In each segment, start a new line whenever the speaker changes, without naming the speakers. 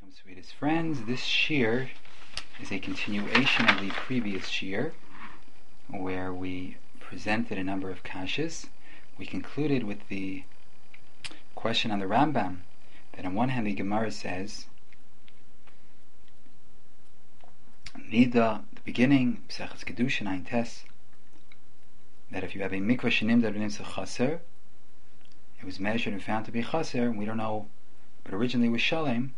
Welcome, sweetest friends. This shir is a continuation of the previous shir, where we presented a number of kashas. We concluded with the question on the Rambam, that on one hand the Gemara says, Nida, the beginning, Psachas Kedushin, Ein Tes, that if you have a mikvah shenimda b'nimtza chaser, it was measured and found to be chaser, and we don't know, but originally it was shalem.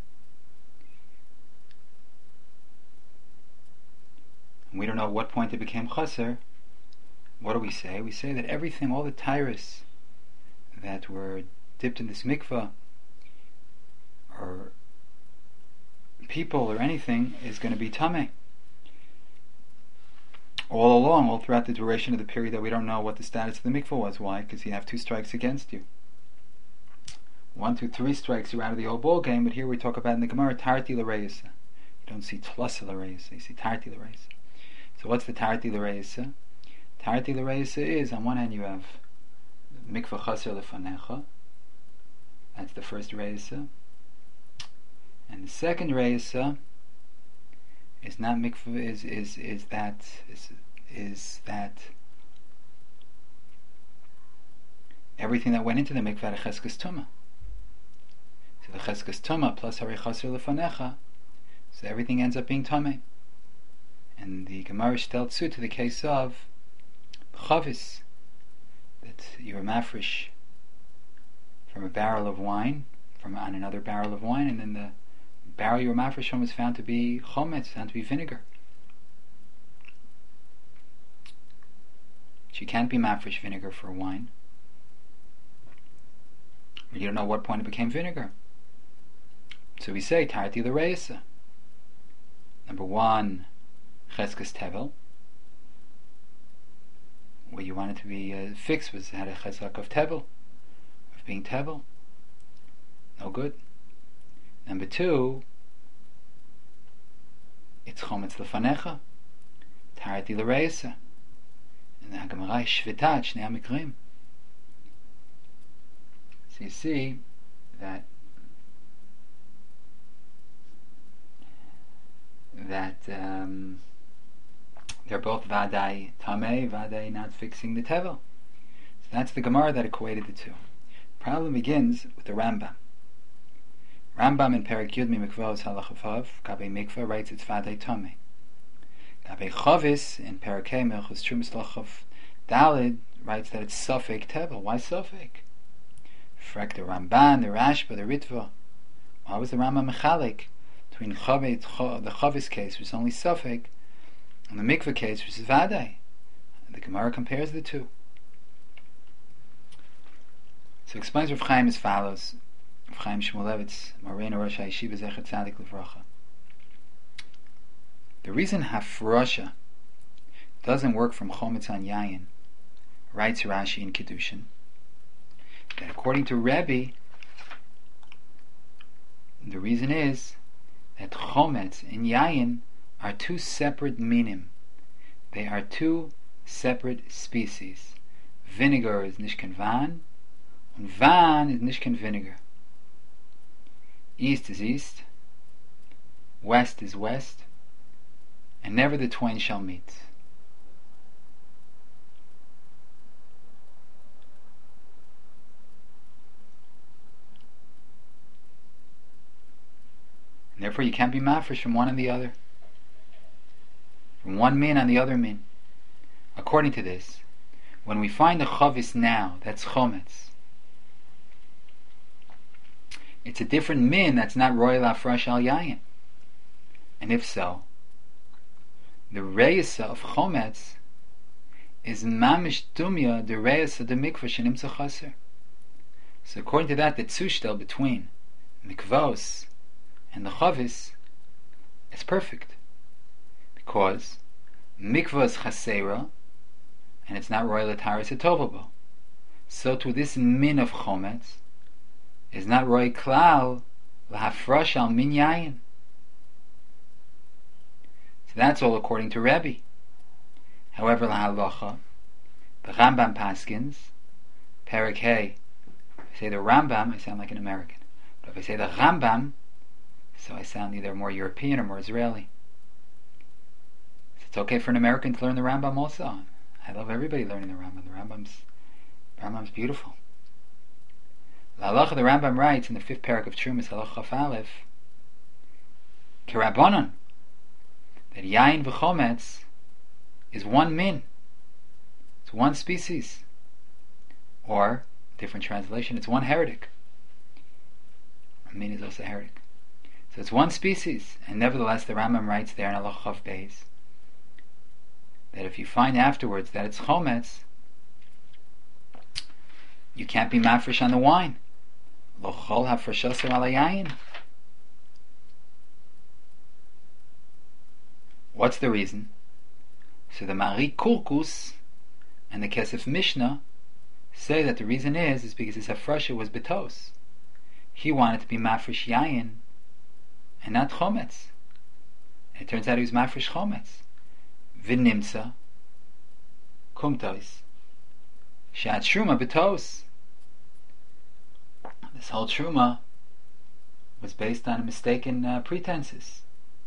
We don't know at what point it became chaser. What do we say? We say that everything, all the tyrus that were dipped in this mikvah, or people or anything, is going to be tameh. All along, all throughout the duration of the period that we don't know what the status of the mikvah was. Why? Because you have 2 strikes against you. 1, 2, 3 strikes, you're out of the whole ball game. But here we talk about in the Gemara, tarti l'reisa. You don't see tlasa l'reisa, you see tarti l'reisa. So what's the tarti l'reisa? Tarti l'reisa is, on one hand you have mikvah chaser lefanecha. That's the first reisa. And the second reisa is not mikvah, is that everything that went into the mikvah had a cheskes tumah. So the cheskes tumah plus hari chaser lefanecha, so everything ends up being tameh. And the Gemara steltzu to the case of chavis, that you're mafresh from a barrel of wine, on another barrel of wine, and then the barrel you were mafresh from was found to be chometz, found to be vinegar. So you can't be mafresh vinegar for wine. But you don't know what point it became vinegar. So we say tarti l'reisa. Number 1, cheskes tevel. What you wanted to be fixed had a cheskes of tevel, of being tevel. No good. Number 2, it's chometz lefanecha, tarti l'reisa. And the Gemara is shvitat shnei hamikrim. So you see that they're both vadai tameh, vadai not fixing the tevel. So that's the Gemara that equated the two. Problem begins with the Rambam. Rambam in Perek Yud Mikvahos Halacha Vav, Gabe Mikvah, writes it's vadai tameh. Gabe Chavis in Perek Hey Melchus Trumas Lachav Dalid writes that it's safek tevel. Why safek? Frek the Ramban, the Rashba, the Ritva. Why was the Rambam mechalik between the Chavis case, which is only safek, and the mikvah case, which is vadai? The Gemara compares the two. So it explains Rav Chaim as follows. Rav Chaim Shmulevitz, Moreno Rosh HaYeshiva Zecher Tzadik Livracha. The reason hafrasha doesn't work from chometz on yayin, writes Rashi in Kedushin, that according to Rebbe, the reason is that chometz and yayin are 2 separate minim. They are 2 separate species. Vinegar is nishkan van, and van is nishkan vinegar. East is east, west is west, and never the twain shall meet. And therefore you can't be mafresh from one and the other, from one min on the other min. According to this, when we find the chavis now, that's chometz, it's a different min that's not royal afresh al yayin. And if so, the reisa of chometz is mamish dumya the reisa the mikvah shenimtza chaser. So according to that, the tzushtel between mikvos and the chavis is perfect, because mikvah is chasera and it's not royal ataris etovabo. So to this min of chometz is not roy klal lahafrash al min yayin. So that's all according to Rebbe. However, lahalacha, the Rambam paskins, Perek Hey, if I say the Rambam, I sound like an American. But if I say the Rambam, so I sound either more European or more Israeli. It's okay for an American to learn the Rambam also. I love everybody learning the Rambam. The Rambam's beautiful. The halacha, the Rambam writes in the 5th parak of Trumas, halacha Chaf Aleph, Kerabanan, that yain v'chometz is one min. It's one species. Or, different translation, it's one heretic. A min is also a heretic. So it's one species. And nevertheless, the Rambam writes there in halacha Chaf Beis that if you find afterwards that it's chometz, you can't be mafresh on the wine. Lo chol hafreshaso ala yayin. What's the reason? So the Mari Kurkus and the Kesef Mishnah say that the reason is because his hafresha was betos. He wanted to be mafresh yayin and not chometz. And it turns out he was mafresh chometz. V'nimtza kumtos shat truma betos. This whole truma was based on mistaken pretenses.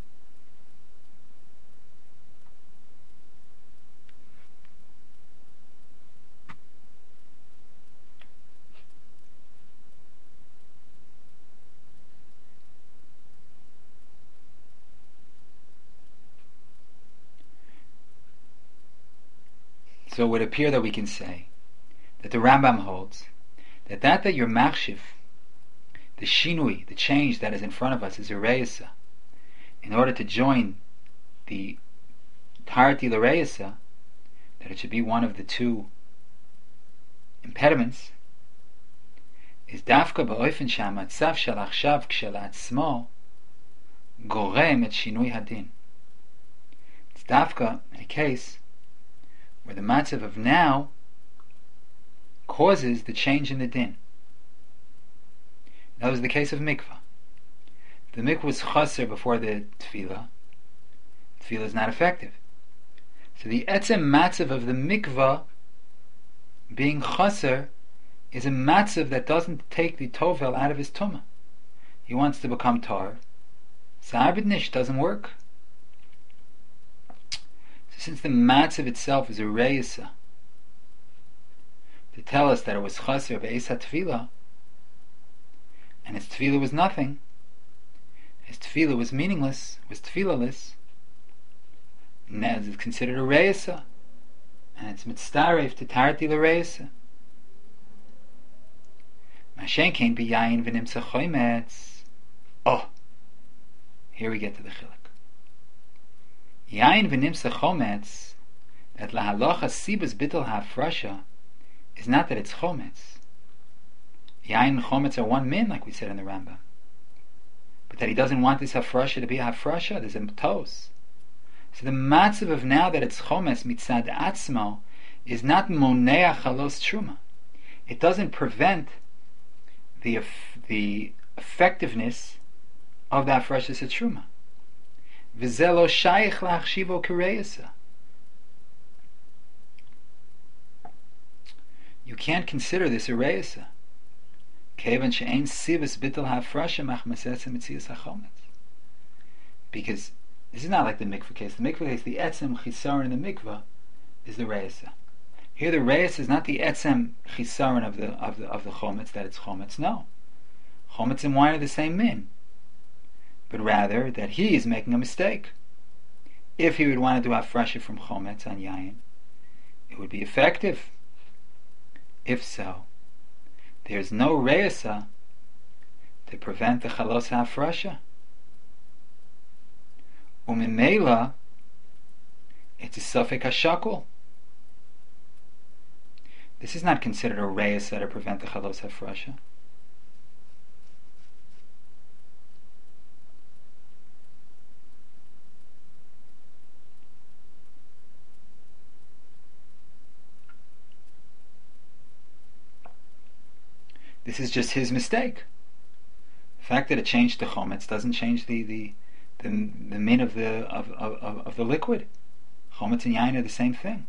So it would appear that we can say that the Rambam holds that you're machshiv, the shinui, the change that is in front of us is a reisa, in order to join the tarti l'reisa, that it should be one of the two impediments, is dafka ba'ofen she'amatzav shel achshav kshelatzmo gorem et shinui hadin. It's dafka in a case where the matzav of now causes the change in the din. That was the case of mikvah. The mikvah was chaser before the tefillah. Tefillah is not effective. So the etzem matzav of the mikvah being chaser is a matzav that doesn't take the tovel out of his tumah. He wants to become tar. Sa'abed nish doesn't work. Since the matzav itself is a reisa to tell us that it was chaser of Eisa Tefillah, and his Tefillah was nothing, his Tefillah was meaningless, was Tefillaless, now it's considered a reisa, and it's mitzdaref to tarti l'reisa. Mashen kein biyayin v'nimtza chometz. Oh, here we get to the chiluk. Yain v'nimsa chometz, that lahalocha sibas bittul hafrasha, is not that it's chometz. Yain and chometz are one min, like we said in the Rambam. But that he doesn't want this hafrasha to be a hafrasha, there's a tos. So the matzav of now that it's chometz mitzad atzmo is not monea chalos truma. It doesn't prevent the effectiveness of the hafrasha truma. V'zelo shayich lachshivo kereisa. You can't consider this a reisa. Kevan she'ein sivas bittul hafrasha machmases mitzias hachometz. Because this is not like the mikveh case. The mikveh case, the etzem chisaron in the mikveh is the reisa. Here, the reisa is not the etzem chisaron of the chometz, that it's chometz. No, chometz and wine are the same min. But rather that he is making a mistake. If he would want to do hafrasha from chometz on yayin, it would be effective. If so, there is no reisa to prevent the chalos hafrasha. Umimela, it's a suffik hashakol. This is not considered a reisa to prevent the chalos hafrasha. This is just his mistake. The fact that it changed to chometz doesn't change the min of the liquid. Chometz and yain are the same thing.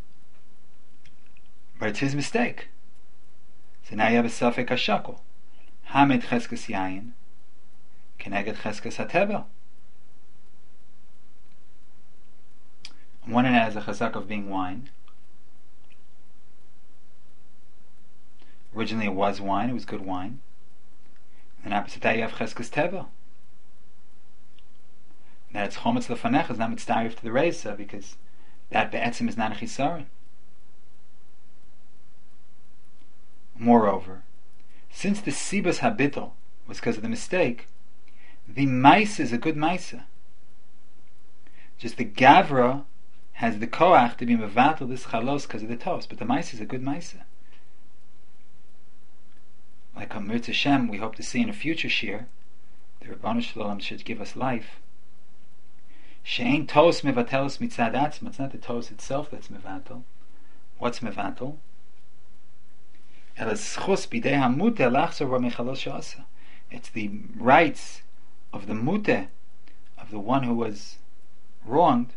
But it's his mistake. So now you have a suffik hashakol. Hamed cheskes yain keneged cheskes hatevel. On one hand, it has a chazak of being wine. Originally, it was wine; it was good wine. And opposite that, you have cheskes tevel. That it's chometz lefanech is not mitzdarif to the reisa because that be'etzim is not a chisaron. Moreover, since the sibas habitl was because of the mistake, the maisa is a good maisa. Just the gavra has the koach to be mevatel this chalos because of the tos, but the maisa is a good maisa. Like on Mirz Hashem, we hope to see in a future shir, the Rabbanu Shalom should give us life. She'ein tos mevatelos mitzad atzma. It's not the tos itself that's mevatel. What's mevatel? It's the rights of the muteh, of the one who was wronged,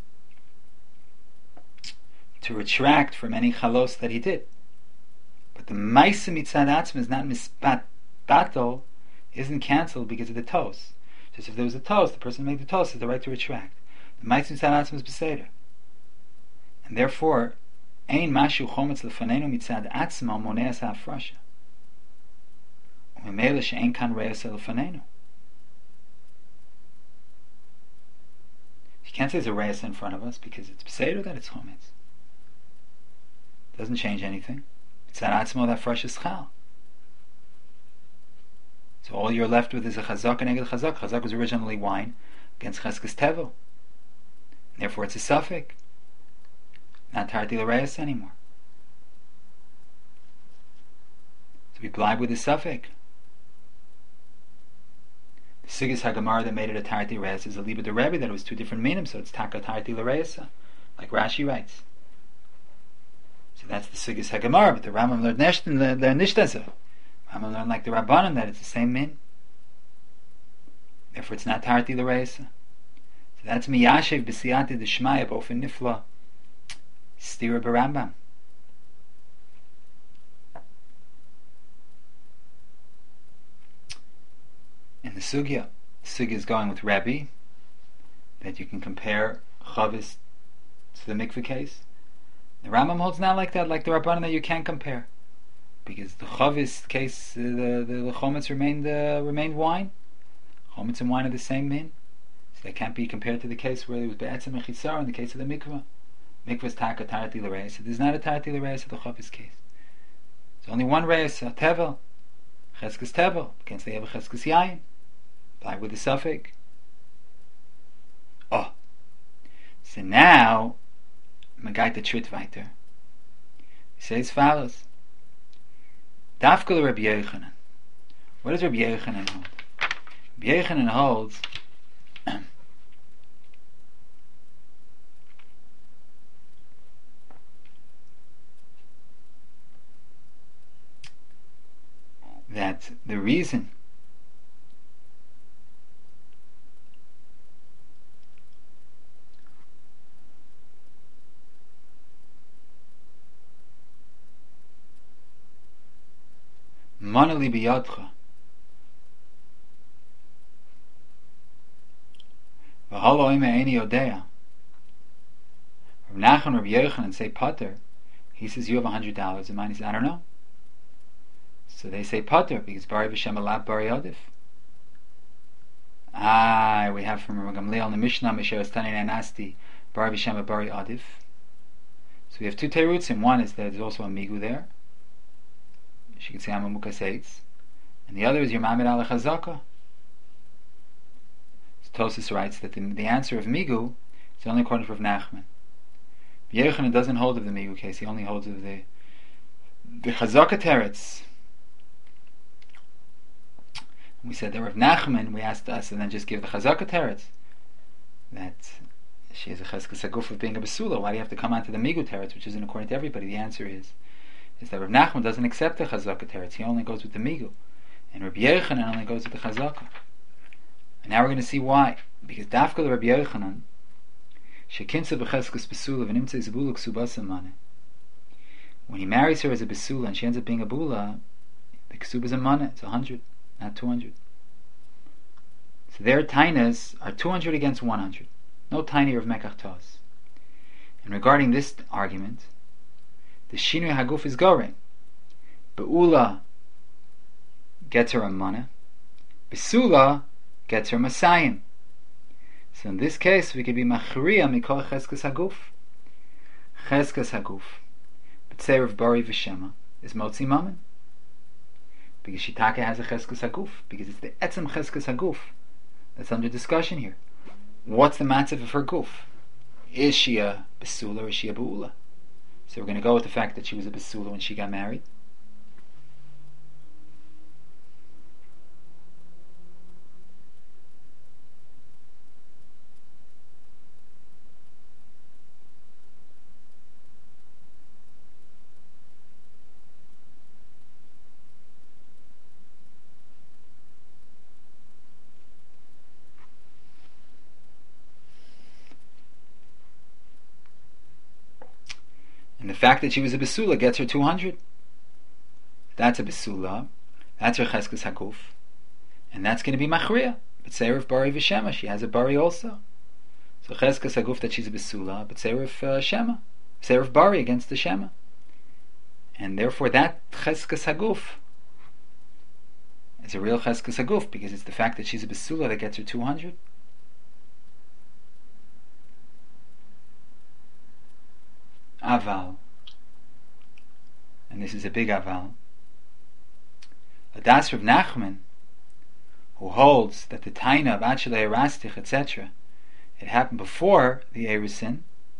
to retract from any chalos that he did. But the ma'isa mitzad atzma is not mispat batel, isn't cancelled because of the tos. Just if there was a tos, the person who made the tos has the right to retract. The ma'isa mitzad atzma is beseder, and therefore ein mashu chometz lefanenu mitzad atzma moneas ha'afrasha. Umemela she'ein kan reis lefanenu. You can't say there's a reis in front of us because it's beseder that it's chometz. It doesn't change anything. Mitzad atzma that fresh is chal. So all you're left with is a chazak and eged chazak. Chazak was originally wine against cheskes tevel. Therefore it's a suffix. Not tarti l'reis anymore. So we blind with the suffix. The Sigis Hagamar that made it a tarti reis is a liba de Rebbe that it was two different minim, so it's taka tarti l'reisa, like Rashi writes. So that's the Sigis Hagamar, but the Rambam learned nishtasa. Rambam learned like the Rabbanim that it's the same min. Therefore it's not tarti l'reisa. So that's miyashev b'siyati d'shmaya b'ofen nifla. Stira b'Rambam. In the sugya is going with Rebbe, that you can compare chavis to the mikveh case. The Rambam holds not like that, like the Rabbanan that you can't compare, because the chavis case, the chometz remained wine. Chometz and wine are the same min, so they can't be compared to the case where there was be'etzem and chisar in the case of the mikveh. Mikvah's taka tarti l'reis. There's not a tarti l'reis of the chavis case. There's only one reis, a tevel, cheskes tevel. Against they have a cheskes yayin. Apply with the suffix. Oh, so now Magaita Trit weiter. He says follows. Dafkul Rabbi Yochanan. What does Rabbi Yochanan hold? Rabbi Yochanan holds that the reason Manali biyadcha v'halo ime eini yodea. Rav Nachman, Rabbi Yochanan say pater. He says you have $100, and mine he says I don't know. So they say pater because bari v'shem alab bari adif. We have from Rav Gamliel in the Mishnah Misheres Tanin Anasti bari v'shem bari adif. So we have two terutzim. One is that there's also a migu there. She can say I'm a mukaseitz, and the other is your mamid ala chazaka. So Tosas writes that the answer of migu is only according to Rav Nachman. Yochanan doesn't hold of the migu case; he only holds of the chazaka teretz. We said that Rav Nachman, we asked us, and then just give the chazaka teretz that she has a cheskes aguf of being a besula. Why do you have to come on to the migu teretz, which isn't according to everybody? The answer is that Rav Nachman doesn't accept the chazaka teretz; he only goes with the migu, and Rabbi Yochanan only goes with the chazaka. And now we're going to see why. Because dafka Rabbi Yochanan, shekinsa b'cheskes besula v'nimtze zebula ksubasa mane. When he marries her as a besula and she ends up being a bula, the ksub is a mana. It's 100, not 200. their tainas are 200 against 100. No taina of mekach tos. And regarding this argument, the shinui haguf is gorein. Be'ula gets her a mana. Besula gets her masayim. So in this case, we could be machriya mikol cheskas haguf. Cheskas haguf, b'tzeir of bari v'shema, is motzi mammon. Because Shitake has a cheskas haguf. Because it's the etzem cheskas haguf that's under discussion here. What's the matzav of her guf? Is she a besula or is she a beula? So we're going to go with the fact that she was a besula when she got married. And the fact that she was a besula gets her 200. That's a besula. That's her cheskas haguf. And that's going to be machriya. But Seirif bari v'shema. She has a bari also. So cheskas haguf that she's a besula. But Seirif shema. Seirif bari against the shema. And therefore that cheskas haguf is a real cheskas haguf. Because it's the fact that she's a besula that gets her 200. Aval, and this is a big aval, a das Rav Nachman, who holds that the taina of Achelei Erastich, etc., it happened before the Erusin,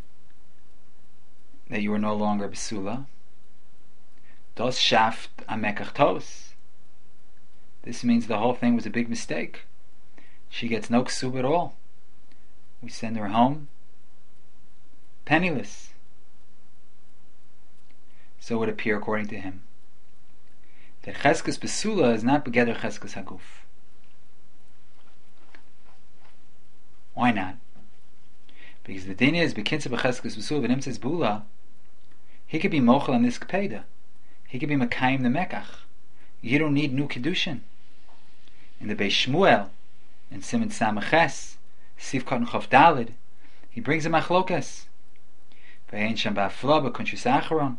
that you were no longer besula. Das shaft amekach tos. This means the whole thing was a big mistake. She gets no ksub at all. We send her home penniless. So it would appear, according to him, that cheskas besula is not begeder cheskas haguf. Why not? Because the din is bekinsa b'cheskas besula v'nimtzes bula. He could be mochel on this kpeda. He could be makayim the mekach. You don't need new kedushin. In the Beis Shmuel, in Siman Samaches, Sif Kotten Chof Dalid, he brings a machlokas. V'ein sham ba'afla b'kunshus acharon.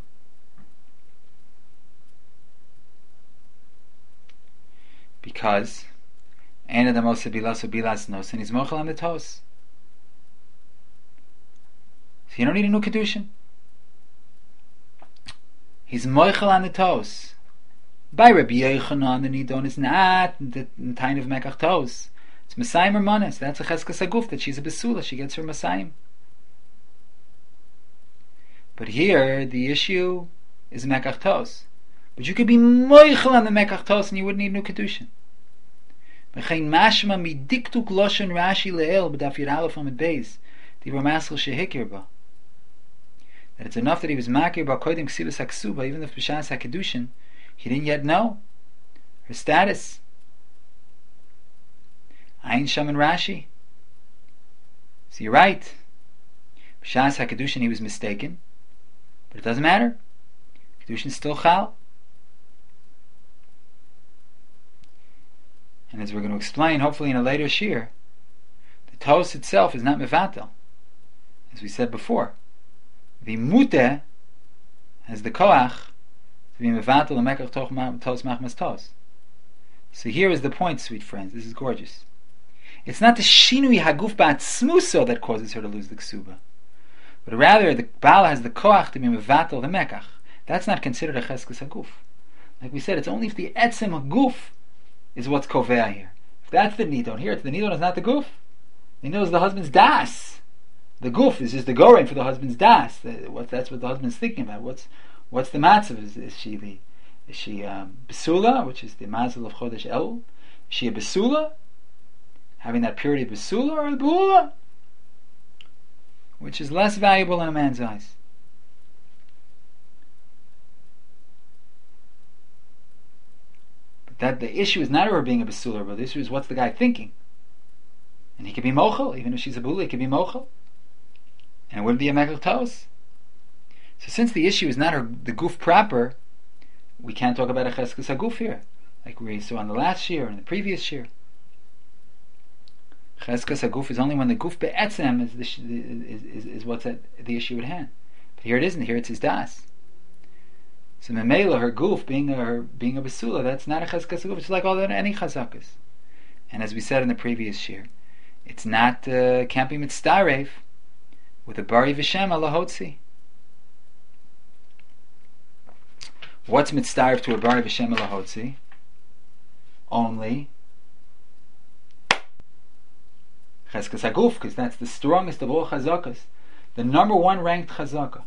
Because and the most bilas bilas nos, and he's mochel on the toes. So you don't need a new kedushin. He's mochel on the toes. By Rabbi Yochanan, the nidon is not the time of mekach toes. It's Masayim or manes. That's a cheskas haguf that she's a besula. She gets her Masayim. But here the issue is mekach toes. But you could be moichel on the mekach tos and you wouldn't need new kedushin. V'chein mashma midiktuk loshen Rashi le'el b'daf yud aleph amid beis the Ramaschal shehikir ba. That it's enough that he was makir ba kodim ksibas haksuba, even if b'shas hakedushin he didn't yet know her status. Ayin sham in Rashi. So you're right. B'shas hakedushin he was mistaken, but it doesn't matter. Kedushin is still chal. And as we're going to explain, hopefully in a later shir, the tos itself is not mevatel, as we said before. The mute has the koach to be mevatel and mekach tos machmas tos. So here is the point, sweet friends. This is gorgeous. It's not the shinui haguf ba'atzmuso that causes her to lose the ksuba, but rather the Baal has the koach to be mevatel the mekach. That's not considered a cheskas haguf. Like we said, it's only if the etzem haguf is what's kovea here. If that's the nidon, here it's the nidon is not the guf. The nidon is the husband's das. The guf is just the gorein for the husband's das. That's what the husband's thinking about. What's the matzav? Is she besula, which is the mazel of chodesh el? Is she a besula, having that purity of besula, or a beula, which is less valuable in a man's eyes? That the issue is not her being a besula, but the issue is what's the guy thinking. And he could be mochel, even if she's a bula, he could be mochel, and it wouldn't be a mekach tos. So since the issue is not the guf proper, we can't talk about a cheskas haguf here, like we saw on the last year and the previous year. Cheskas haguf is only when the guf be'etzem is what's at the issue at hand. But here it isn't. Here it's his das. So memela, her guf being a basula, that's not a cheskas haguf. It's like all that any chazakas. And as we said in the previous shir, it's not can't be mitzdarev with a bari v'shem alahotzi. What's mitzdarev to a bari v'shem alahotzi? Only cheskas haguf, because that's the strongest of all chazakas, the number one ranked chazaka.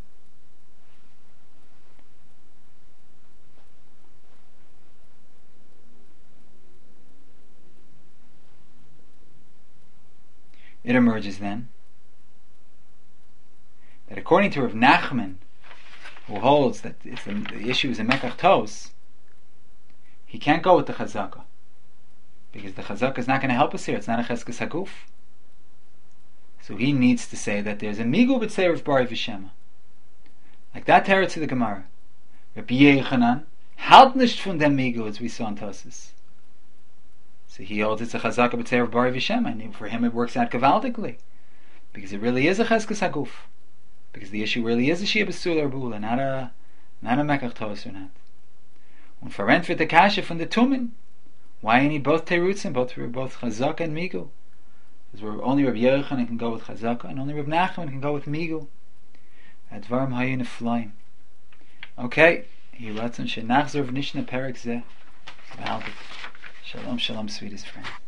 It emerges then that according to Rav Nachman, who holds that the issue is a mekach tos, he can't go with the chazaka, because the chazaka is not going to help us here. It's not a cheskas haguf. So he needs to say that there's a migu b'tzeir of bari v'shema, like that teretz to the Gemara. Rabbi Yechanan halt nicht von dem migu, as we saw in Tosas. So he holds it's a chazaka b'tzeir of bari v'shema, and for him it works out gavaldigly, because it really is a cheskas haguf, because the issue really is a shia b'sul or bula, not a mekach tos or not. And for the kasha from the tumen, why you need both terutzim, both chazaka and migu? Because only Rabbi Yochanan can go with chazaka, and only Rabbi Nachman can go with migu. Advarim hayu neflaim. Okay, Yiratzon shenachzor v'nishna perek zeh. Shalom, shalom, sweetest friend.